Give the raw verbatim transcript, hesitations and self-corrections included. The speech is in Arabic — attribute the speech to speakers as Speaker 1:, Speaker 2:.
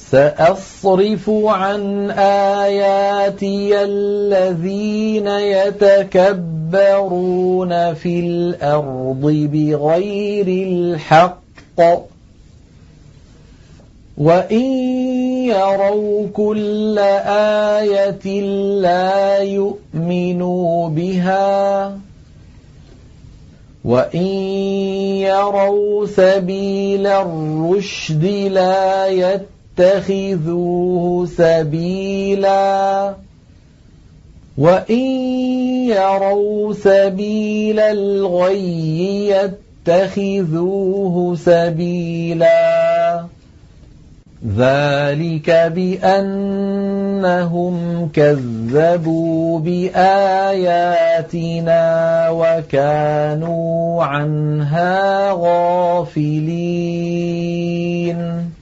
Speaker 1: سأصرف عن آياتي الذين يتكبرون في الأرض بغير الحق وإن يروا كل آية لا يؤمنوا بها وإن يروا سبيل الرشد لا يتخذوه سبيلا وإن يروا سبيل الغي يتخذوه سبيلا ذلك بأنهم كذبوا بآياتنا وكانوا عنها غافلين